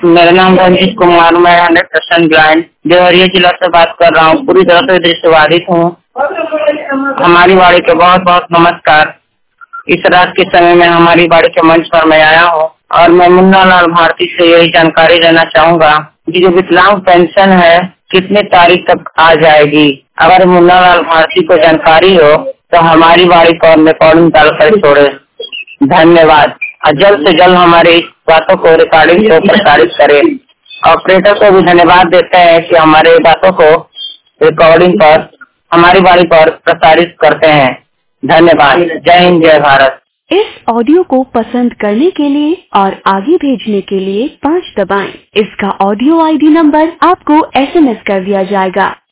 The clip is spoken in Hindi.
मेरा नाम रंजीत कुमार, मैं 100% ब्लाइंड देवरिया जिला से बात कर रहा हूँ। पूरी तरह से दृष्टिबाधित हूँ। हमारी बाड़ी के बहुत बहुत नमस्कार। इस रात के समय में हमारी बाड़ी के मंच पर मैं आया हूँ और मैं मुन्ना लाल भारती से यही जानकारी लेना चाहूँगा कि जो विकलांग पेंशन है कितने तारीख तक आ जाएगी। अगर मुन्ना लाल भारती को जानकारी हो तो हमारी बाड़ी पर रिकॉर्डिंग डालकर छोड़े। धन्यवाद। और जल्द से जल्द हमारी इस बातों को रिकॉर्डिंग को प्रसारित करें। ऑपरेटर को भी धन्यवाद देते हैं कि हमारे बातों को रिकॉर्डिंग पर हमारी बाड़ी पर प्रसारित करते हैं। धन्यवाद। जय हिंद, जय भारत। इस ऑडियो को पसंद करने के लिए और आगे भेजने के लिए 5 दबाएं। इसका ऑडियो ID नंबर आपको SMS कर दिया जाएगा।